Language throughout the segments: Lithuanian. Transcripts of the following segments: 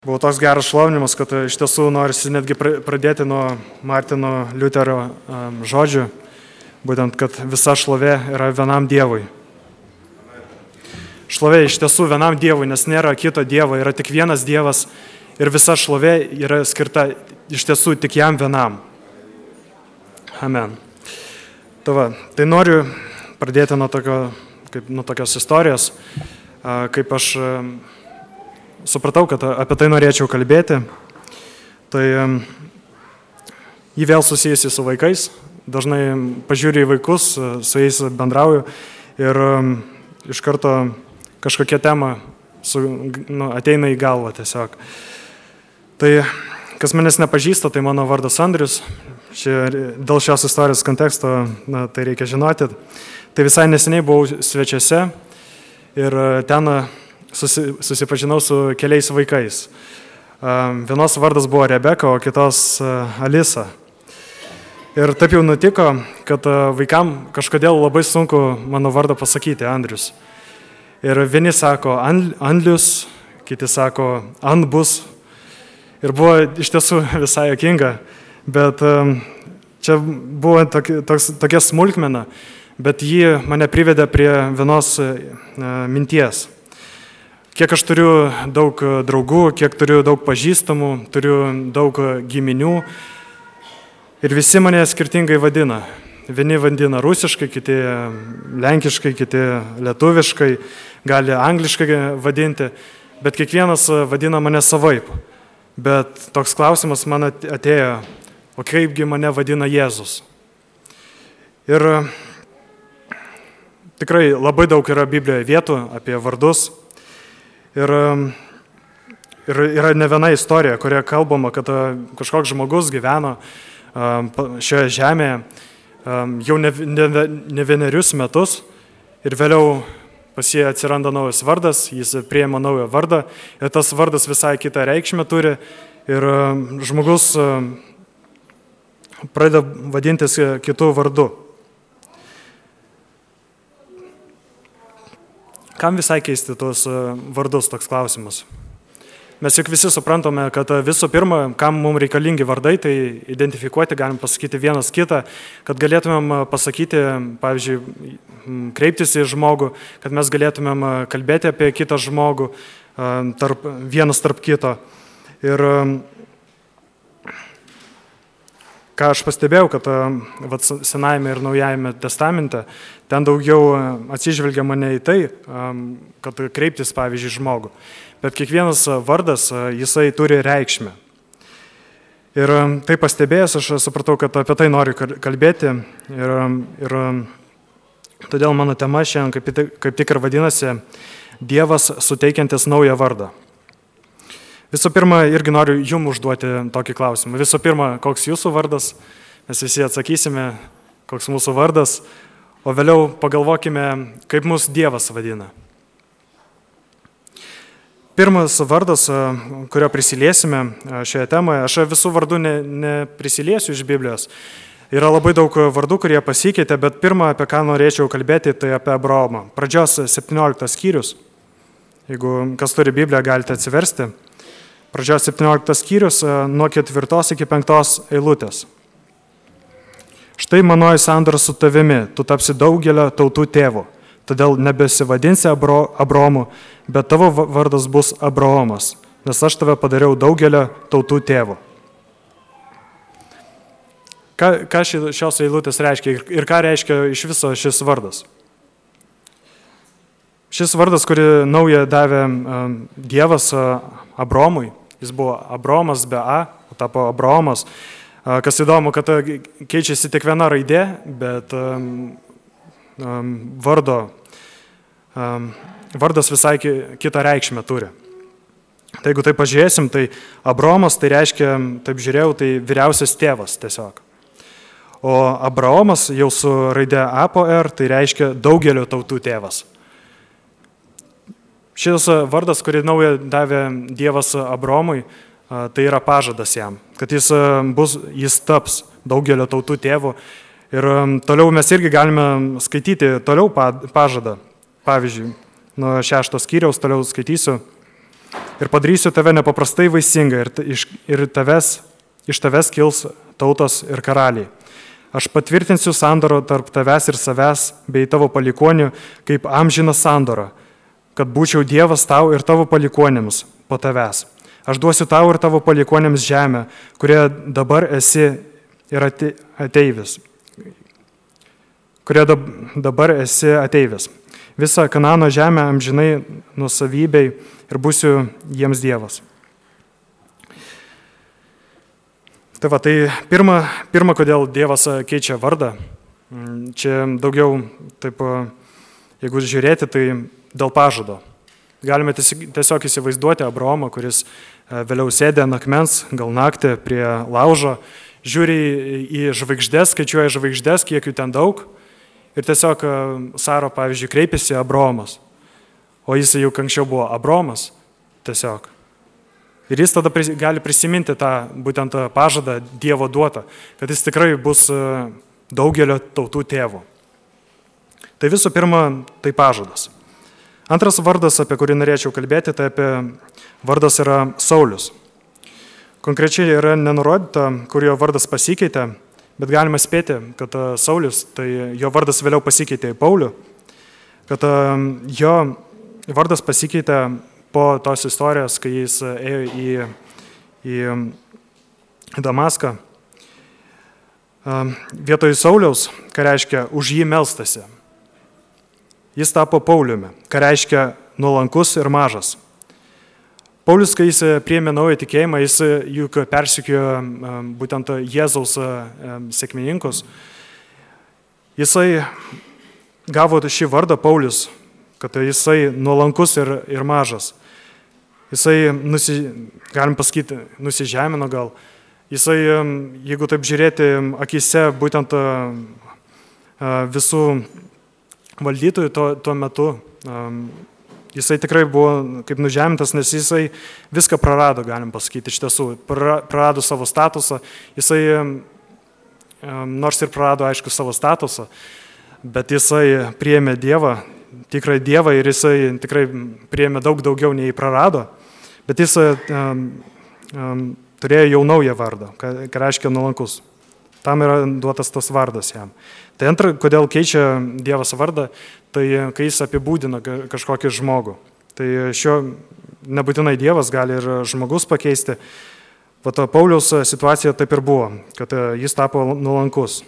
Buvo toks geras šlovinimas, kad iš tiesų norisi netgi pradėti nuo Martino Liuterio žodžių, būtent, kad visa šlovė yra vienam Dievui. Šlovė iš tiesų vienam Dievui, nes nėra kito Dievo, yra tik vienas Dievas ir visa šlovė yra skirta iš tiesų tik jam vienam. Amen. Tai noriu pradėti nuo tokios istorijos, kaip aš supratau, kad apie tai norėčiau kalbėti. Tai jį vėl susijusi su vaikais. Dažnai pažiūriu į vaikus, su jais bendrauju ir iš karto kažkokia tema ateina į galvą tiesiog. Tai kas manęs nepažįsta, tai mano vardas Andrius. Dėl šios istorijos konteksto tai reikia žinoti. Tai visai neseniai buvau svečiuose ir ten susipažinau su keliais vaikais. Vienos vardas buvo Rebeka, o kitos Alisa. Ir taip jau nutiko, kad vaikam kažkodėl labai sunku mano vardą pasakyti, Andrius. Ir vieni sako Andlius, kiti sako Anbus. Ir buvo iš tiesų visai juokinga, bet čia buvo tokia smulkmena, bet ji mane privedė prie vienos minties. Kiek aš turiu daug draugų, kiek turiu daug pažįstamų, turiu daug giminių ir visi mane skirtingai vadina. Vieni vadina rusiškai, kiti lenkiškai, kiti lietuviškai, gali angliškai vadinti, bet kiekvienas vadina mane savaip. Bet toks klausimas man atėjo, o kaipgi mane vadina Jėzus? Ir tikrai labai daug yra Biblijoje vietų apie vardus. Ir yra ne viena istorija, kurioje kalbama, kad kažkoks žmogus gyveno šioje žemėje jau ne vienerius metus ir vėliau pas jį atsiranda naujas vardas, jis priima naują vardą ir tas vardas visai kitą reikšmę turi ir žmogus pradeda vadintis kitų vardu. Kam visai keisti tuos vardus, toks klausimas? Mes juk visi suprantame, kad visų pirma, kam mums reikalingi vardai, tai identifikuoti galim pasakyti vienas kitą, kad galėtumėm pasakyti, pavyzdžiui, kreiptis į žmogų, kad mes galėtumėm kalbėti apie kitą žmogų, vienas tarp kito. Ir ką aš pastebėjau, kad Senajame ir Naujajame testamente ten daugiau atsižvelgiama ne į tai, kad kreiptis, pavyzdžiui, žmogų, bet kiekvienas vardas, jisai turi reikšmę. Ir tai pastebėjęs, aš supratau, kad apie tai noriu kalbėti ir todėl mano tema šiandien kaip tik ir vadinasi Dievas suteikiantis naują vardą. Visų pirma, irgi noriu jums užduoti tokį klausimą. Visų pirma, koks jūsų vardas? Mes visi atsakysime, koks mūsų vardas, o vėliau pagalvokime, kaip mūsų Dievas vadina. Pirmas vardas, kurio prisiliesime šioje temoje, aš visų vardų neprisiliesiu iš Biblijos. Yra labai daug vardų, kurie pasikeitė, bet pirma, apie ką norėčiau kalbėti, tai apie Abraomą. Pradžios 17 skyrius. Jeigu kas turi Bibliją, galite atsiversti. Pradžios 17 skyrius nuo 4 iki 5 eilutės. Štai manoji sandora su tavimi, tu tapsi daugelio tautų tėvu, todėl nebesivadinsi Abraomu, bet tavo vardas bus Abraomas, nes aš tave padariau daugelio tautų tėvu. Ką šios eilutės reiškia ir ką reiškia iš viso šis vardas? Šis vardas, kurį naują davė Dievas Abromui, jis buvo Abromas be A, o tapo Abraomas. Kas įdomu, kad keičiasi tik viena raidė, bet vardas visai kitą reikšmę turi. Tai jeigu tai pažiūrėsim, tai Abraomas tai reiškia, taip žiūrėjau, tai vyriausias tėvas tiesiog. O Abraomas jau su raidė A po R, tai reiškia daugelio tautų tėvas. Šis vardas, kurį naują davė Dievas Abraomui, tai yra pažadas jam, kad jis taps daugelio tautų tėvu. Ir toliau mes irgi galime skaityti toliau pažadą. Pavyzdžiui, nuo 6 skyriaus toliau skaitysiu. ir padarysiu tave nepaprastai vaisingą ir iš tavęs kils tautos ir karaliai. Aš patvirtinsiu sandorą tarp tavęs ir savęs bei tavo palikuonių kaip amžiną sandorą, kad būčiau Dievas tau ir tavo palikuonėms po tavęs. Aš duosiu tau ir tavo palikuonėms žemę, kurioje dabar esi ir ateivis. Visą Kanano žemę amžinai nusavybei ir būsiu jiems Dievas. Tai pirma, kodėl Dievas keičia vardą. Čia daugiau, taip, jeigu žiūrėti, tai dėl pažado. Galime tiesiog įsivaizduoti Abraomą, kuris vėliau sėdė ant akmens, gal naktį prie laužo, žiūri į žvaigždės, skaičiuoja žvaigždės, kiek jų ten daug. Ir tiesiog Sara, pavyzdžiui, kreipėsi Abraomas. O jis jau anksčiau buvo Abraomas tiesiog. Ir jis tada gali prisiminti tą būtent pažadą Dievo duotą, kad jis tikrai bus daugelio tautų tėvu. Tai visų pirma, tai pažadas. Antras vardas, apie kurį norėčiau kalbėti, tai vardas yra Saulius. Konkrečiai yra nenurodyta, kur jo vardas pasikeitė, bet galima spėti, kad Saulius, tai jo vardas vėliau pasikeitė į Paulių, kad jo vardas pasikeitė po tos istorijos, kai jis ėjo į Damaską. Vietoj Sauliaus, ką reiškia už jį melstasi, jis tapo Pauliumi, ką reiškia nuolankus ir mažas. Paulius, kai jis priėmė naują tikėjimą, jis juk persekiojo būtent Jėzaus sekmininkus. Jisai gavo šį vardą Paulius, kad jisai nuolankus ir mažas. Jisai, galim pasakyti, nusižemino gal. Jisai, jeigu taip žiūrėti akise būtent visų valdytojų tuo metu, jisai tikrai buvo kaip nužemintas, nes jisai viską prarado, galim pasakyti, iš tiesų. Prarado savo statusą. Jisai, nors ir prarado, aišku, savo statusą, bet jisai priėmė Dievą, tikrai Dievą, ir jisai tikrai priėmė daug daugiau nei prarado. Bet jis turėjo jau naują vardą, ką reiškia nuolankus. Tam yra duotas tas vardas jam. Tai antra, kodėl keičia Dievas vardą, tai kai jis apibūdina kažkokį žmogų. Tai šio nebūtinai Dievas gali ir žmogus pakeisti. Vat Pauliaus situacija taip ir buvo, kad jis tapo nuolankus.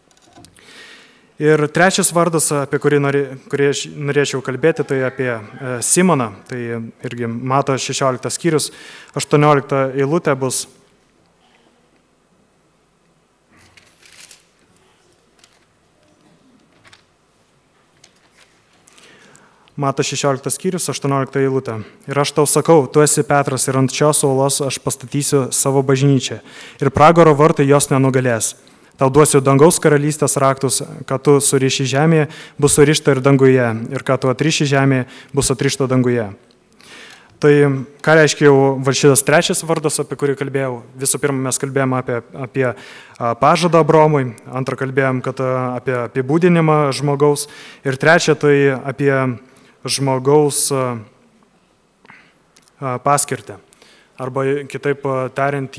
Ir trečias vardas, apie kurį norėčiau kalbėti, tai apie Simoną. Tai irgi Mato 16 skyrius, 18 eilutė bus. Mato 16 skyrius, 18 eilutė. Ir aš tau sakau, tu esi Petras ir ant šios uolos aš pastatysiu savo bažnyčią. Ir pragaro vartai jos nenugalės. Tau duosiu dangaus karalystės raktus, ką tu suriši žemėje, bus surišta ir danguje, ir ką tu atriši žemėje, bus atrišta danguje. Tai ką reiškia jau šitas trečias vardas, apie kurį kalbėjau? Visų pirma, mes kalbėjome apie pažadą Abraomui, antrą kalbėjom, kad apie apibūdinimą žmogaus, ir trečia, tai apie žmogaus paskirtį, arba kitaip tariant,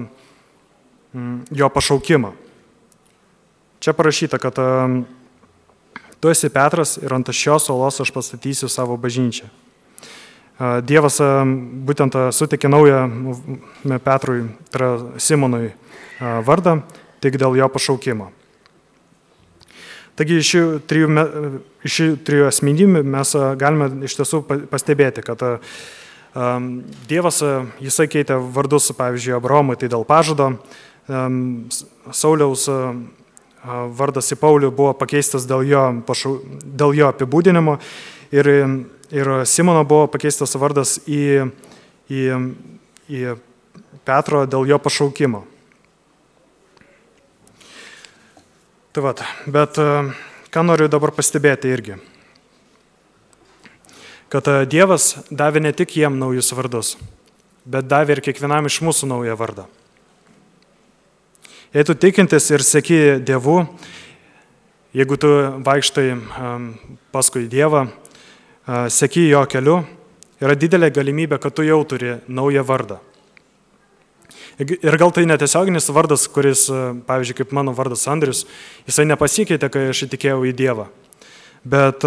jo pašaukimą. Čia parašyta, kad tu esi Petras ir ant šios uolos aš pastatysiu savo bažnyčią. Dievas būtent suteikė naują Petrui, tai yra Simonui vardą, tik dėl jo pašaukimo. Taigi iš šių trijų asmenybių mes galime iš tiesų pastebėti, kad Dievas, jisai keitė vardus, pavyzdžiui, Abraomui, tai dėl pažado, Sauliaus vardas į Paulių buvo pakeistas dėl jo apibūdinimo, ir Simono buvo pakeistas vardas į Petro dėl jo pašaukimo. Tai vat, bet ką noriu dabar pastebėti irgi, kad Dievas davė ne tik jiem naujus vardus, bet davė ir kiekvienam iš mūsų naują vardą. Jei tu tikintis ir seki Dievu, jeigu tu vaikštai paskui Dievą, seki jo keliu yra didelė galimybė, kad tu jau turi naują vardą. Ir gal tai netiesioginis vardas, kuris, pavyzdžiui, kaip mano vardas Andrius, jisai nepasikeitė, kai aš įtikėjau į Dievą. Bet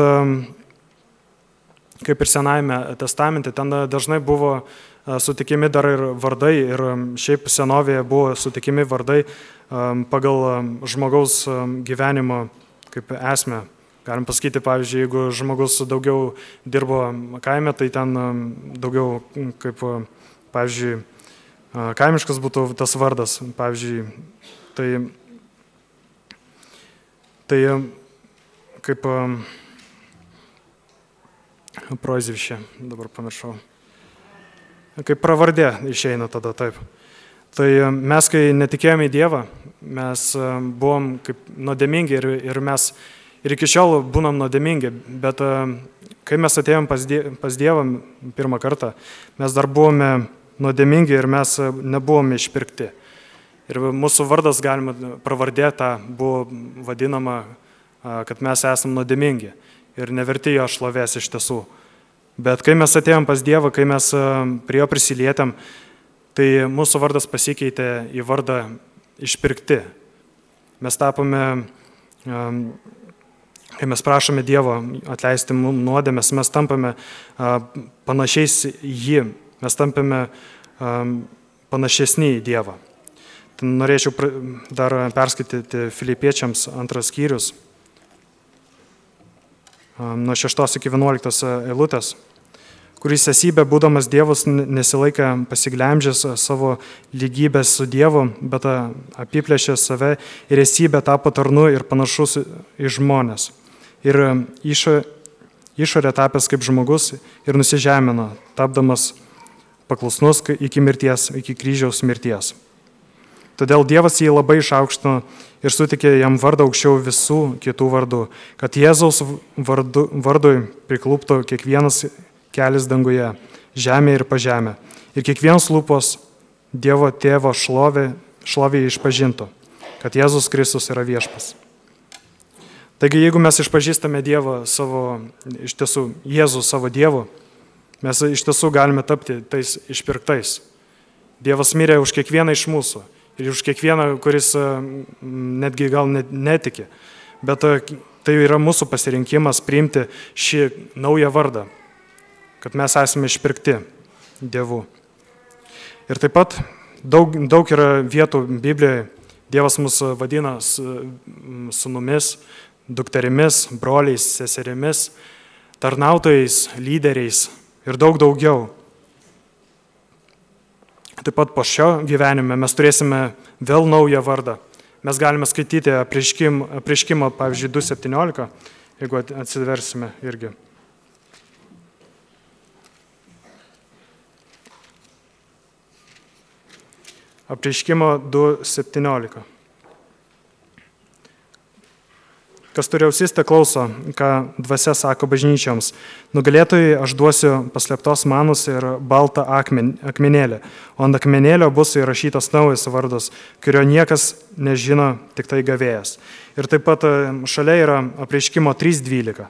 kaip ir Senajame testamente, ten dažnai buvo sutikimi dar ir vardai, ir šiaip senovėje buvo sutikimi vardai pagal žmogaus gyvenimo kaip esmę. Galim pasakyti, pavyzdžiui, jeigu žmogus daugiau dirbo kaime, tai ten daugiau kaip, pavyzdžiui, kaimiškas būtų tas vardas, pavyzdžiui, tai kaip Prozivišė, dabar pamiršau, kaip pravardė išeina tada taip. Tai mes, kai netikėjome į Dievą, mes buvom kaip nuodėmingi ir mes ir iki šiol būnam nuodėmingi, bet kai mes atėjom pas Dievą pirmą kartą, mes dar buvome nuodėmingi ir mes nebuvome išpirkti. Ir mūsų vardas, galima pravardė tą, buvo vadinama, kad mes esam nuodėmingi ir neverti jo šlovės iš tiesų. Bet kai mes atėjom pas Dievą, kai mes prie jo prisilietėm, tai mūsų vardas pasikeitė į vardą išpirkti. Mes tapome, kai mes prašome Dievo atleisti mums nuodėmes, mes tampame panašiais į jį, mes tampame panašesni į Dievą. Tai norėčiau dar perskaityti Filipiečiams 2 skyrius, nuo 6 iki 11 eilutės, kuris esybė, būdamas Dievas, nesilaikė pasiglemžęs savo lygybės su Dievu, bet apiplėšė save ir esybė tapo tarnu ir panašus į žmonės. Ir išorė tapęs kaip žmogus ir nusižemino, tapdamas paklusnus iki mirties, iki kryžiaus mirties. Todėl Dievas jį labai išaukštino ir sutikė jam vardą aukščiau visų kitų vardų, kad Jėzaus vardui prikluptų kiekvienas kelis danguje, žemė ir pažemė, ir kiekvienas lūpos Dievo tėvo šlovė išpažintų, kad Jėzus Kristus yra viešpas. Taigi, jeigu mes išpažįstame Dievą savo, iš tiesų, Jėzų savo Dievu, mes iš tiesų galime tapti tais išpirktais. Dievas mirė už kiekvieną iš mūsų. Ir už kiekvieną, kuris netgi gal netiki. Bet tai yra mūsų pasirinkimas priimti šį naują vardą, kad mes esame išpirkti Dievu. Ir taip pat daug yra vietų Biblijoje. Dievas mus vadina sūnumis, dukterimis, broliais, seserimis, tarnautojais, lyderiais ir daug daugiau. Taip pat po šio gyvenime mes turėsime vėl naują vardą. Mes galime skaityti apreiškimą, pavyzdžiui, 2.17, jeigu atsiversime irgi. Apreiškimo 2.17. Kas turi ausis, te klauso, ką dvasia sako bažnyčioms. Nugalėtojai aš duosiu paslėptos manus ir baltą akmenėlį, o ant akmenėlio bus įrašytas naujas vardas, kurio niekas nežino, tik tai gavėjas. Ir taip pat šalia yra apreiškimo 3.12.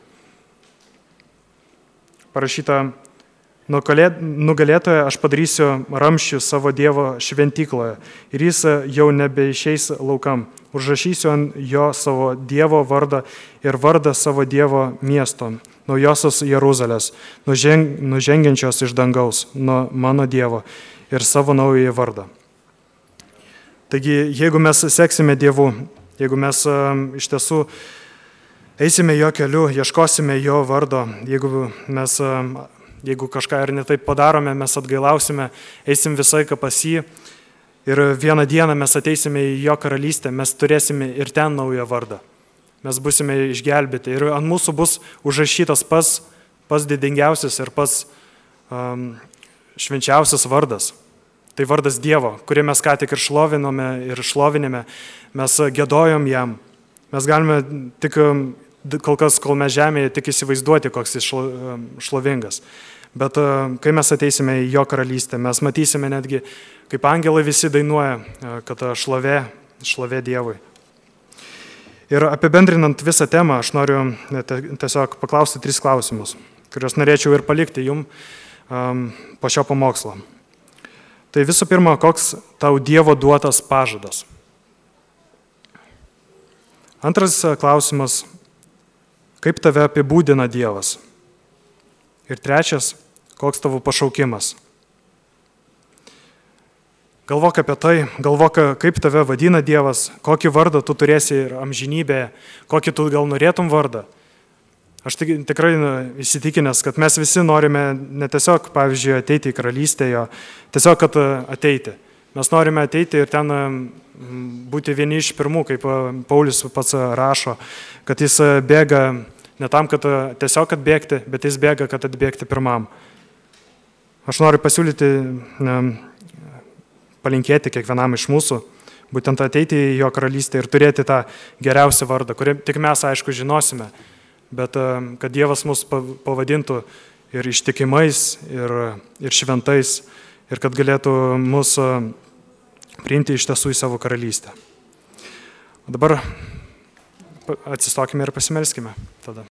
Parašyta, nugalėtoją aš padarysiu ramščių savo Dievo šventykloje ir jis jau nebeišeis laukam. Užrašysiu ant jo savo Dievo vardą ir vardą savo Dievo miesto, naujosios Jeruzalės, nužengiančios iš dangaus, nuo mano Dievo ir savo naująjį vardą. Taigi, jeigu mes seksime Dievu, jeigu mes iš tiesų eisime jo keliu, ieškosime jo vardo, jeigu kažką ir netaip padarome, mes atgailausime, eisim visai ką pas jį ir vieną dieną mes ateisime į jo karalystę, mes turėsime ir ten naują vardą. Mes busime išgelbėti ir ant mūsų bus užrašytas pats didingiausias ir pats švenčiausias vardas. Tai vardas Dievo, kurį mes ką tik ir šlovinime, mes giedojom jam. Mes galime tik kol kas, kol mes žemėje, tik įsivaizduoti, koks jis šlovingas. Bet kai mes ateisime į jo karalystę, mes matysime netgi, kaip angelai visi dainuoja, kad šlovė Dievui. Ir apibendrinant visą temą, aš noriu tiesiog paklausti 3 klausimus, kuriuos norėčiau ir palikti jum. po šio pamokslo. Tai visų pirma, koks tau Dievo duotas pažadas. Antras klausimas, kaip tave apibūdina Dievas. Ir trečias, koks tavo pašaukimas. Galvok apie tai, galvok, kaip tave vadina Dievas, kokį vardą tu turėsi ir amžinybėje, kokį tu gal norėtum vardą. Aš tikrai įsitikinęs, kad mes visi norime ne tiesiog, pavyzdžiui, ateiti į karalystę, tiesiog, kad ateiti. Mes norime ateiti ir ten būti vieni iš pirmų, kaip Paulius pats rašo, kad jis bėga ne tam, kad tiesiog atbėgti, bet jis bėga, kad atbėgti pirmam. Aš noriu pasiūlyti, palinkėti kiekvienam iš mūsų, būtent ateiti į jo karalystę ir turėti tą geriausią vardą, kurį tik mes, aišku, žinosime, bet kad Dievas mus pavadintų ir ištikimais, ir šventais, ir kad galėtų mus priimti iš tiesų į savo karalystę. O dabar atsistokime ir pasimelskime tada.